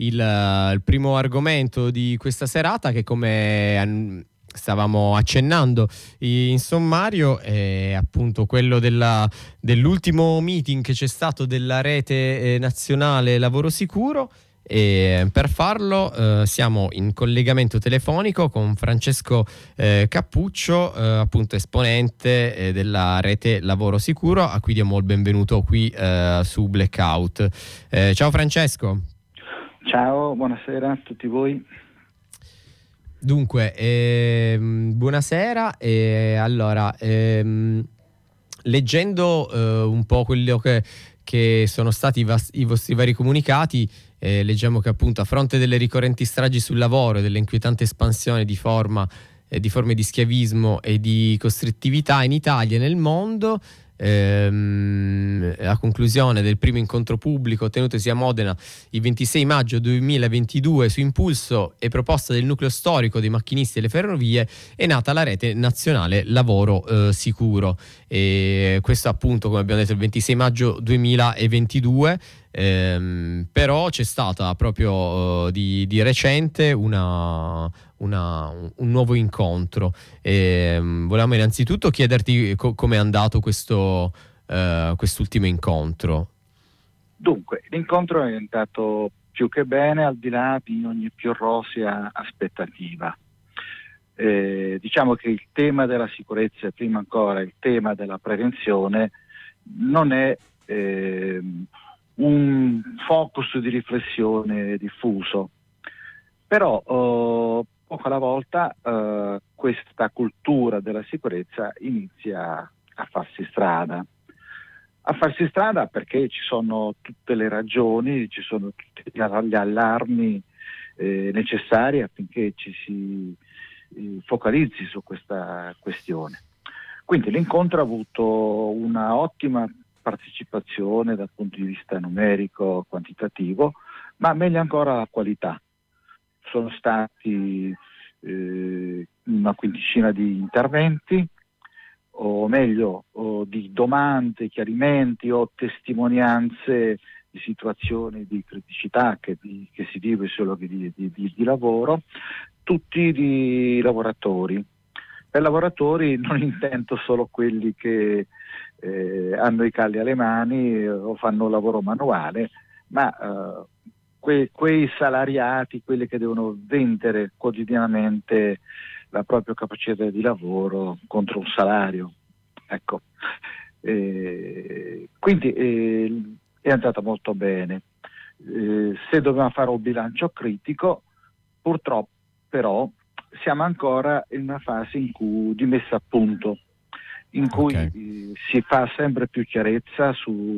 il primo argomento di questa serata, che come stavamo accennando in sommario è appunto quello dell'ultimo meeting che c'è stato della rete nazionale lavoro sicuro. E per farlo siamo in collegamento telefonico con Francesco Cappuccio, appunto esponente della rete lavoro sicuro, a cui diamo il benvenuto qui su Blackout. Ciao Francesco. Ciao, buonasera a tutti voi. Dunque, buonasera. Allora, leggendo un po' quello che sono stati i vostri vari comunicati, leggiamo che appunto a fronte delle ricorrenti stragi sul lavoro e dell'inquietante espansione di forme di schiavismo e di costrittività in Italia e nel mondo, a conclusione del primo incontro pubblico tenutosi a Modena il 26 maggio 2022 su impulso e proposta del nucleo storico dei macchinisti delle ferrovie, è nata la rete nazionale lavoro sicuro. E questo appunto, come abbiamo detto, il 26 maggio 2022. Però c'è stata proprio di recente un nuovo incontro. Volevamo innanzitutto chiederti come è andato quest'ultimo incontro. Dunque, l'incontro è andato più che bene, al di là di ogni più rosea aspettativa. Diciamo che il tema della sicurezza e prima ancora il tema della prevenzione non è un focus di riflessione diffuso, però poco alla volta questa cultura della sicurezza inizia a farsi strada perché ci sono tutte le ragioni, ci sono tutti gli allarmi necessari affinché ci si focalizzi su questa questione. Quindi l'incontro ha avuto una ottima partecipazione dal punto di vista numerico, quantitativo, ma meglio ancora la qualità. Sono stati una quindicina di interventi, o meglio di domande, chiarimenti o testimonianze di situazioni di criticità che si vive sui luoghi di lavoro, tutti di lavoratori. Per lavoratori non intendo solo quelli che hanno i calli alle mani o fanno lavoro manuale, ma quei salariati, quelli che devono vendere quotidianamente la propria capacità di lavoro contro un salario. Ecco. Quindi è andata molto bene. Se dobbiamo fare un bilancio critico, purtroppo però siamo ancora in una fase di messa a punto, in cui si fa sempre più chiarezza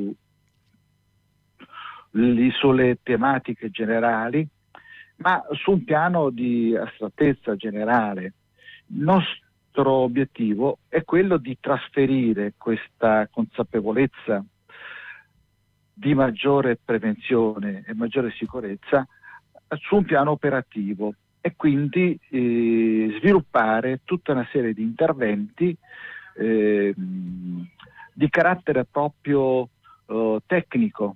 sulle tematiche generali, ma su un piano di astrattezza generale. Il nostro obiettivo è quello di trasferire questa consapevolezza di maggiore prevenzione e maggiore sicurezza su un piano operativo e quindi sviluppare tutta una serie di interventi di carattere proprio tecnico,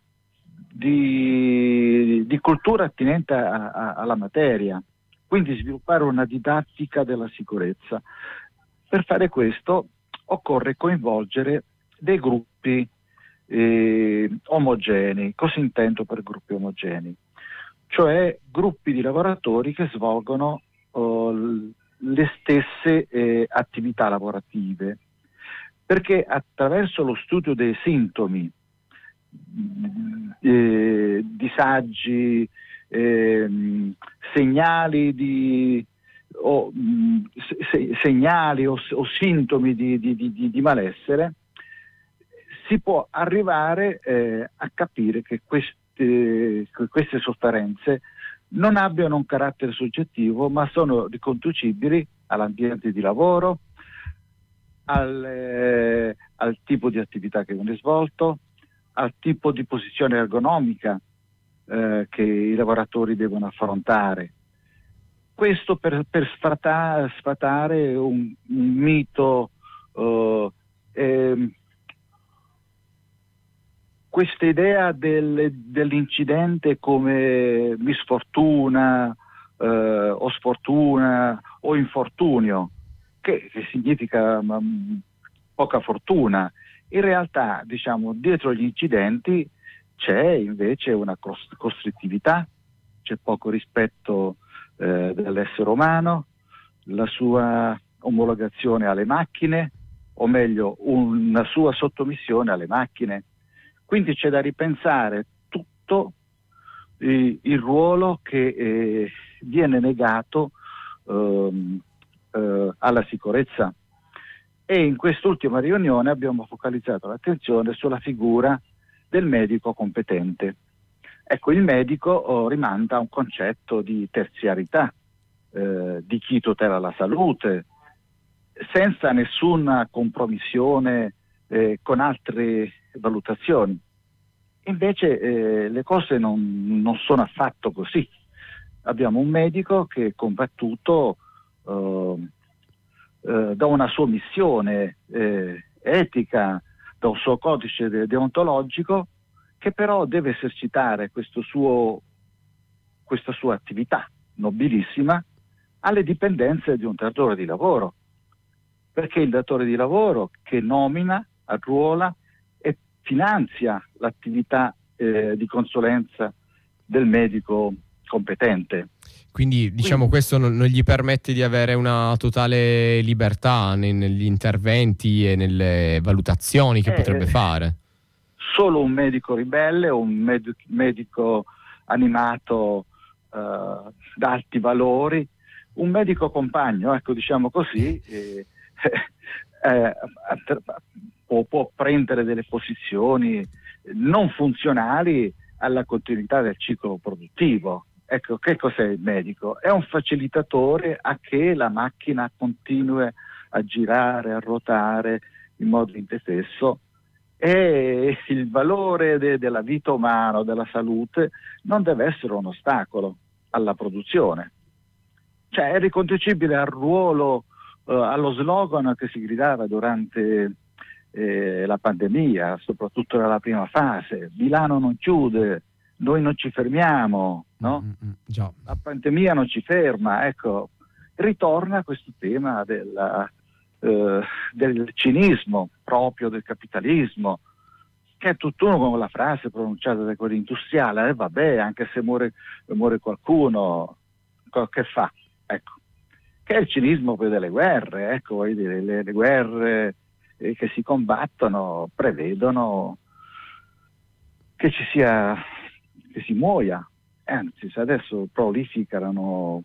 di cultura attinente alla materia, quindi sviluppare una didattica della sicurezza. Per fare questo occorre coinvolgere dei gruppi omogenei. Cosa intendo per gruppi omogenei? Cioè gruppi di lavoratori che svolgono le stesse attività lavorative, perché attraverso lo studio dei sintomi, disagi, segnali o sintomi di malessere, si può arrivare a capire che queste sofferenze non abbiano un carattere soggettivo, ma sono riconducibili all'ambiente di lavoro, al tipo di attività che viene svolto, al tipo di posizione ergonomica che i lavoratori devono affrontare. Questo per sfatare un mito. questa idea dell'incidente come misfortuna o sfortuna o infortunio, che significa poca fortuna. In realtà, diciamo, dietro gli incidenti c'è invece una costrittività, c'è poco rispetto dell'essere umano, la sua omologazione alle macchine, o meglio, una sua sottomissione alle macchine. Quindi c'è da ripensare tutto il ruolo che viene negato alla sicurezza. E in quest'ultima riunione abbiamo focalizzato l'attenzione sulla figura del medico competente. Ecco, il medico rimanda a un concetto di terziarità, di chi tutela la salute, senza nessuna compromissione con altre valutazioni. Invece le cose non sono affatto così. Abbiamo un medico che è combattuto da una sua missione etica, da un suo codice deontologico, che però deve esercitare questa sua attività nobilissima alle dipendenze di un datore di lavoro, perché il datore di lavoro che nomina, arruola e finanzia l'attività di consulenza del medico competente. Quindi diciamo questo non gli permette di avere una totale libertà negli interventi e nelle valutazioni che potrebbe fare. Solo un medico ribelle o un medico animato da alti valori, un medico compagno, ecco, diciamo così, può prendere delle posizioni non funzionali alla continuità del ciclo produttivo. Ecco, che cos'è il medico? È un facilitatore a che la macchina continui a girare, a ruotare in modo indefesso, e il valore della vita umana, della salute, non deve essere un ostacolo alla produzione. Cioè è riconducibile al ruolo, allo slogan che si gridava durante la pandemia, soprattutto nella prima fase: Milano non chiude, noi non ci fermiamo, no? Già. La pandemia non ci ferma. Ecco, ritorna questo tema del cinismo proprio del capitalismo, che è tutt'uno con la frase pronunciata da quell'industriale: vabbè, anche se muore qualcuno, che fa? Ecco, che è il cinismo poi delle guerre. Ecco, voglio dire, le guerre che si combattono prevedono che si muoia. Anzi, se adesso prolificano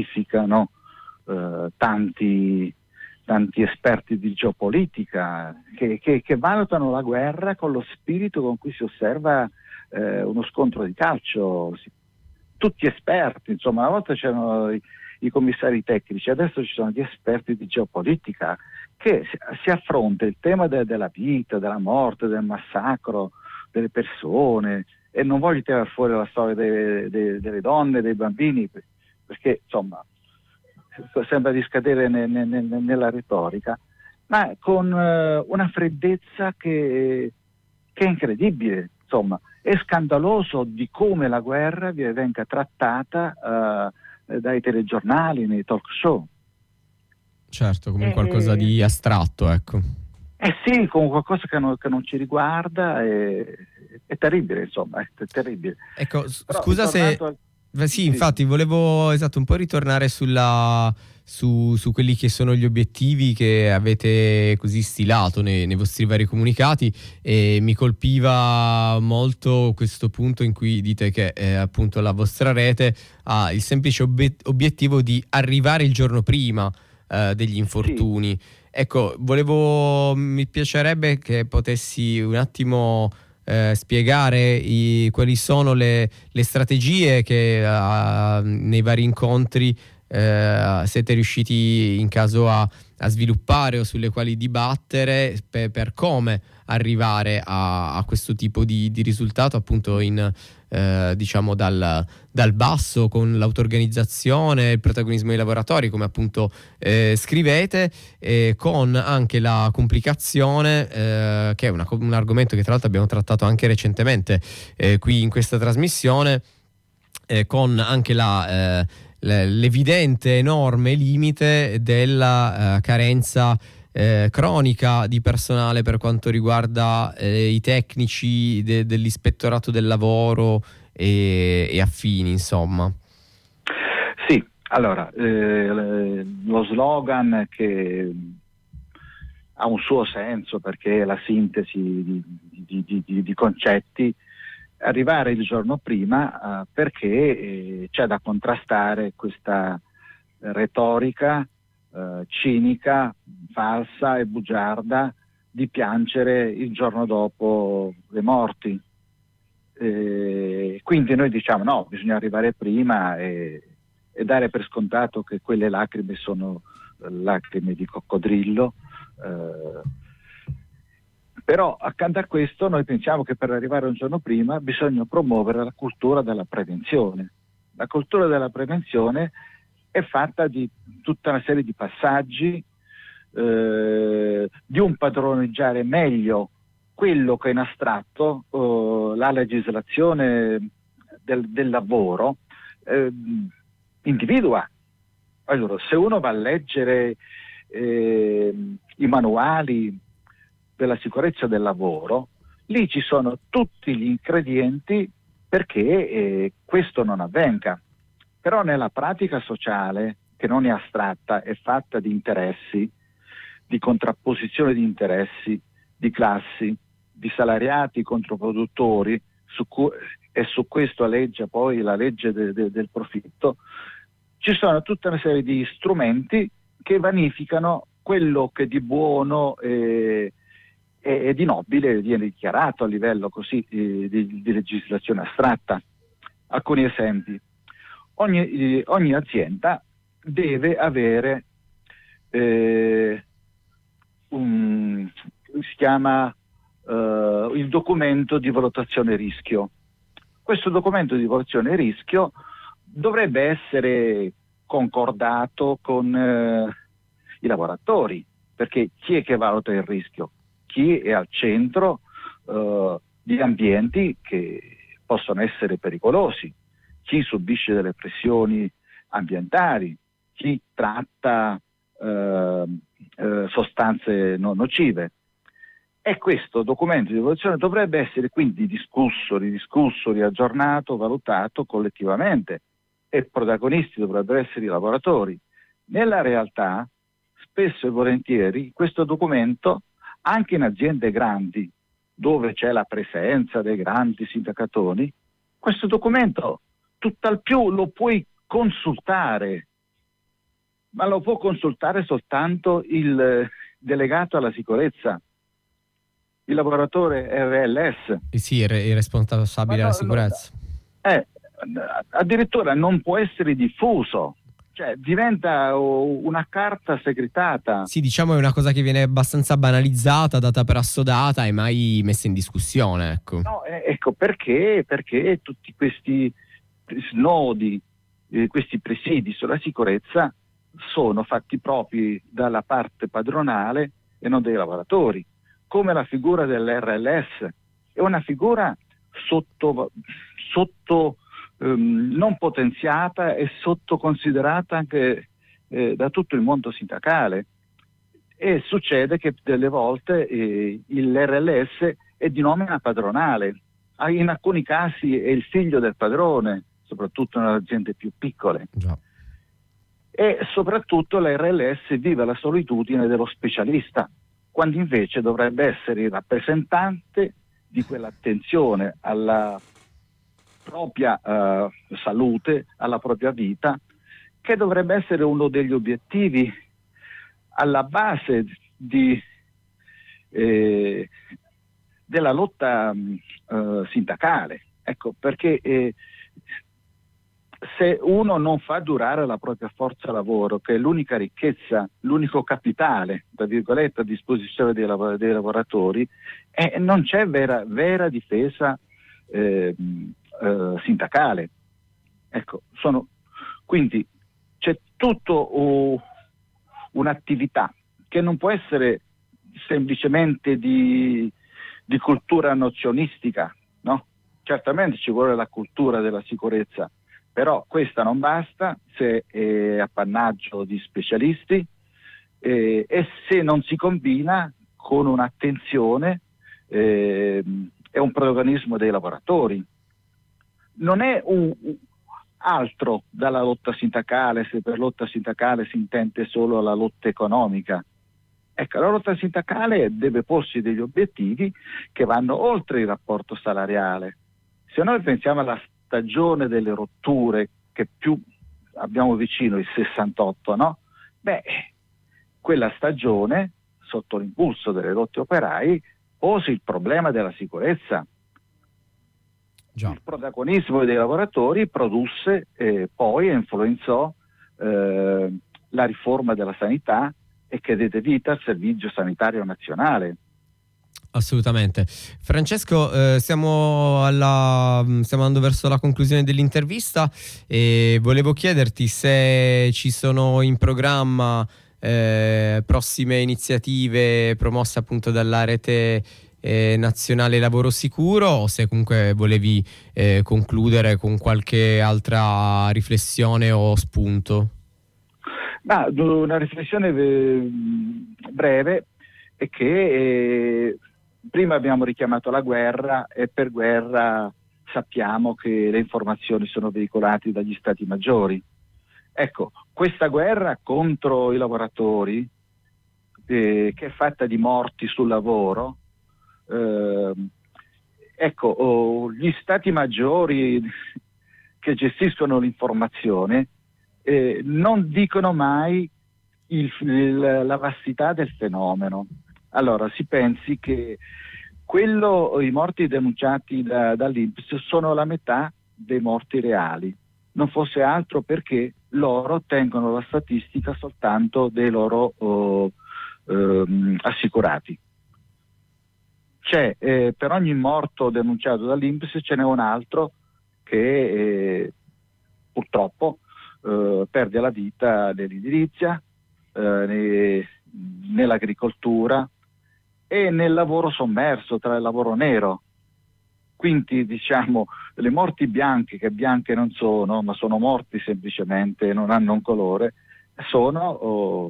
tanti esperti di geopolitica che valutano la guerra con lo spirito con cui si osserva uno scontro di calcio. Tutti esperti, insomma, una volta c'erano i commissari tecnici, adesso ci sono gli esperti di geopolitica, che si affronta il tema della vita, della morte, del massacro delle persone. E non voglio tirare fuori la storia delle donne, dei bambini, perché insomma sembra di scadere nella retorica, ma con una freddezza che è incredibile. Insomma, è scandaloso di come la guerra venga trattata dai telegiornali, nei talk show. Certo, come qualcosa di astratto, ecco. Sì, come qualcosa che non ci riguarda. È terribile, insomma, è terribile. Ecco, scusa se... Sì, infatti volevo un po' ritornare su quelli che sono gli obiettivi che avete così stilato nei vostri vari comunicati, e mi colpiva molto questo punto in cui dite che appunto la vostra rete ha il semplice obiettivo di arrivare il giorno prima degli infortuni. Sì. Ecco, mi piacerebbe che potessi un attimo spiegare quali sono le strategie che nei vari incontri siete riusciti in caso a sviluppare, o sulle quali dibattere per come arrivare a questo tipo di risultato, appunto in diciamo dal basso, con l'auto-organizzazione, il protagonismo dei lavoratori, come appunto scrivete, con anche la complicazione, che è un argomento che tra l'altro abbiamo trattato anche recentemente qui in questa trasmissione, con anche l'evidente enorme limite della carenza cronica di personale per quanto riguarda i tecnici dell'ispettorato del lavoro e affini, insomma. Sì, allora lo slogan, che ha un suo senso perché è la sintesi di concetti, arrivare il giorno prima, perché c'è da contrastare questa retorica cinica, falsa e bugiarda di piangere il giorno dopo le morti. Quindi noi diciamo no, bisogna arrivare prima e dare per scontato che quelle lacrime sono lacrime di coccodrillo. Però accanto a questo noi pensiamo che per arrivare un giorno prima bisogna promuovere la cultura della prevenzione. La cultura della prevenzione è fatta di tutta una serie di passaggi, di un padroneggiare meglio quello che in astratto la legislazione del lavoro individua. Allora, se uno va a leggere i manuali della sicurezza del lavoro, lì ci sono tutti gli ingredienti perché questo non avvenga. Però nella pratica sociale, che non è astratta, è fatta di interessi, di contrapposizione di interessi, di classi, di salariati contro produttori, e su questo aleggia poi la legge del profitto, ci sono tutta una serie di strumenti che vanificano quello che di buono e di nobile viene dichiarato a livello così di legislazione astratta. Alcuni esempi. Ogni azienda deve avere si chiama il documento di valutazione rischio. Questo documento di valutazione rischio dovrebbe essere concordato con i lavoratori, perché chi è che valuta il rischio? Chi è al centro di ambienti che possono essere pericolosi, chi subisce delle pressioni ambientali, chi tratta sostanze non nocive. E questo documento di valutazione dovrebbe essere quindi discusso, ridiscusso, riaggiornato, valutato collettivamente, e protagonisti dovrebbero essere i lavoratori. Nella realtà, spesso e volentieri, questo documento, anche in aziende grandi, dove c'è la presenza dei grandi sindacatoni, questo documento tutt'al più lo puoi consultare, ma lo può consultare soltanto il delegato alla sicurezza, il lavoratore RLS. Sì, il responsabile della sicurezza. Addirittura non può essere diffuso, cioè diventa una carta segretata. Sì, diciamo è una cosa che viene abbastanza banalizzata, data per assodata e mai messa in discussione, ecco. No, ecco perché tutti questi snodi, questi presidi sulla sicurezza sono fatti propri dalla parte padronale e non dei lavoratori, come la figura dell'RLS è una figura sotto non potenziata e sottoconsiderata anche da tutto il mondo sindacale, e succede che delle volte l'RLS è di nomina padronale, in alcuni casi è il figlio del padrone, soprattutto nelle aziende più piccole. Già. E soprattutto l'RLS vive la solitudine dello specialista, quando invece dovrebbe essere il rappresentante di quell'attenzione alla propria salute, alla propria vita, che dovrebbe essere uno degli obiettivi alla base della lotta sindacale. Ecco, perché se uno non fa durare la propria forza lavoro, che è l'unica ricchezza, l'unico capitale, tra virgolette, a disposizione dei lavoratori, non c'è vera difesa sindacale. Ecco, quindi c'è tutto un'attività che non può essere semplicemente di cultura nozionistica, no? Certamente ci vuole la cultura della sicurezza, però questa non basta se è appannaggio di specialisti e se non si combina con un'attenzione e un protagonismo dei lavoratori. Non è altro dalla lotta sindacale, se per lotta sindacale si intende solo la lotta economica. Ecco, la lotta sindacale deve porsi degli obiettivi che vanno oltre il rapporto salariale. Se noi pensiamo alla stagione delle rotture, che più abbiamo vicino il 68, no? Quella stagione, sotto l'impulso delle lotte operai, pose il problema della sicurezza. Già. Il protagonismo dei lavoratori produsse poi e influenzò la riforma della sanità e che diede vita al Servizio Sanitario Nazionale. Assolutamente. Francesco, stiamo andando verso la conclusione dell'intervista e volevo chiederti se ci sono in programma prossime iniziative promosse appunto dalla Rete Nazionale Lavoro Sicuro, o se comunque volevi concludere con qualche altra riflessione o spunto. Una riflessione breve è che prima abbiamo richiamato la guerra e per guerra sappiamo che le informazioni sono veicolate dagli stati maggiori. Ecco, questa guerra contro i lavoratori, che è fatta di morti sul lavoro, gli stati maggiori che gestiscono l'informazione non dicono mai la vastità del fenomeno. Allora, si pensi che i morti denunciati dall'INPS sono la metà dei morti reali, non fosse altro perché loro ottengono la statistica soltanto dei loro assicurati. C'è per ogni morto denunciato dall'INPS ce n'è un altro che purtroppo perde la vita nell'edilizia, nell'agricoltura e nel lavoro sommerso, tra il lavoro nero. Quindi diciamo le morti bianche, che bianche non sono, ma sono morti semplicemente, non hanno un colore, sono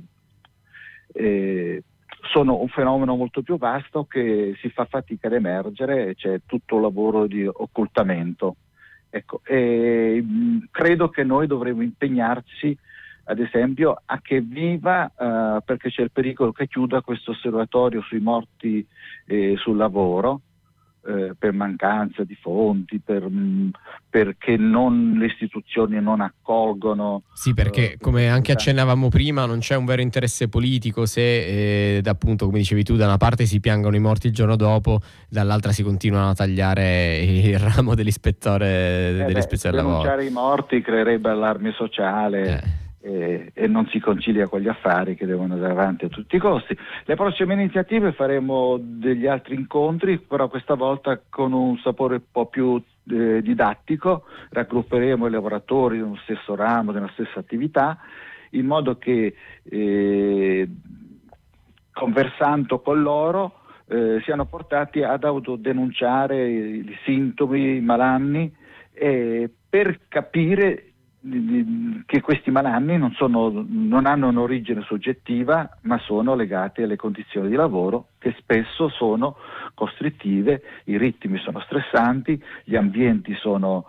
un fenomeno molto più vasto che si fa fatica ad emergere e c'è tutto un lavoro di occultamento. Ecco, credo che noi dovremmo impegnarci, ad esempio, a che viva, perché c'è il pericolo che chiuda questo osservatorio sui morti sul lavoro, per mancanza di fonti, perché le istituzioni non accolgono. Sì, perché come anche accennavamo prima non c'è un vero interesse politico se appunto, come dicevi tu, da una parte si piangono i morti il giorno dopo, dall'altra si continuano a tagliare il ramo dell'ispettore del lavoro. Denunciare i morti creerebbe allarme sociale. E non si concilia con gli affari che devono andare avanti a tutti i costi. Le prossime iniziative faremo degli altri incontri, però questa volta con un sapore un po' più didattico. Raggrupperemo i lavoratori nello stesso ramo, nella stessa attività, in modo che conversando con loro siano portati ad autodenunciare i sintomi, i malanni, per capire che questi malanni non hanno un'origine soggettiva, ma sono legati alle condizioni di lavoro che spesso sono costrittive, i ritmi sono stressanti, gli ambienti sono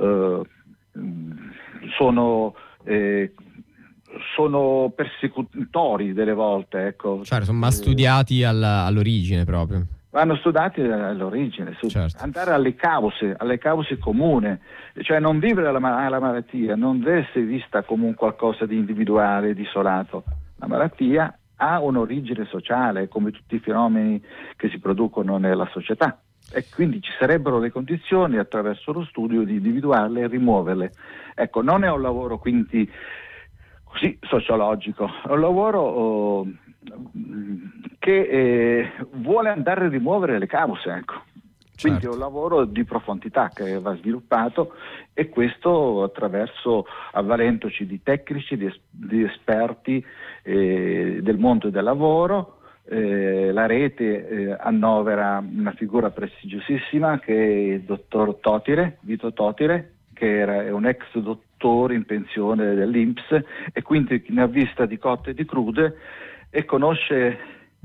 persecutori delle volte, ecco. Certo, sono studiati all'origine proprio. Vanno studiati all'origine, certo. Andare alle cause comune, cioè non vivere la malattia non deve essere vista come un qualcosa di individuale, di isolato. La malattia ha un'origine sociale, come tutti i fenomeni che si producono nella società, e quindi ci sarebbero le condizioni attraverso lo studio di individuarle e rimuoverle. Ecco, non è un lavoro quindi così sociologico, è un lavoro che vuole andare a rimuovere le cause, ecco. Quindi Certo. è un lavoro di profondità che va sviluppato, e questo attraverso, avvalendoci di tecnici, di esperti del mondo del lavoro. La rete annovera una figura prestigiosissima che è il dottor Vito Totire, che è un ex dottore in pensione dell'INPS, e quindi ne ha vista di cotte e di crude e conosce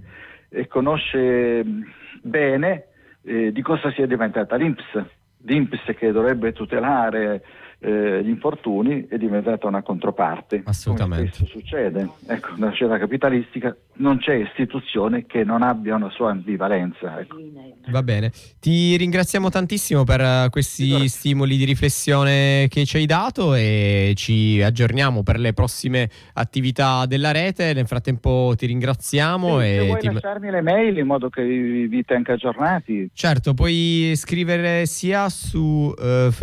bene di cosa sia diventata l'INPS. L'INPS, che dovrebbe tutelare gli infortuni, è diventata una controparte. Assolutamente. Come spesso succede. Ecco, nella società capitalistica non c'è istituzione che non abbia una sua ambivalenza. Ecco. Va bene, ti ringraziamo tantissimo per questi stimoli di riflessione che ci hai dato, e ci aggiorniamo per le prossime attività della rete. Nel frattempo ti ringraziamo. Se E vuoi lasciarmi le mail in modo che vi tenga aggiornati. Certo, puoi scrivere sia su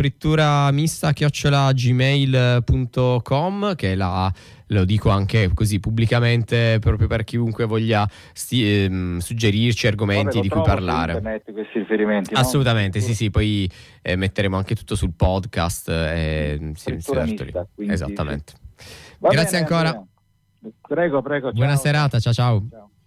fritturamista@gmail.com, che lo dico anche così pubblicamente, proprio per chiunque voglia suggerirci argomenti di cui parlare. Internet, questi riferimenti, no? Assolutamente, sì, poi metteremo anche tutto sul podcast. Fritturamista, quindi, esattamente. Va Grazie bene, ancora. Andrea. Prego. Buona Ciao. serata, ciao. Ciao.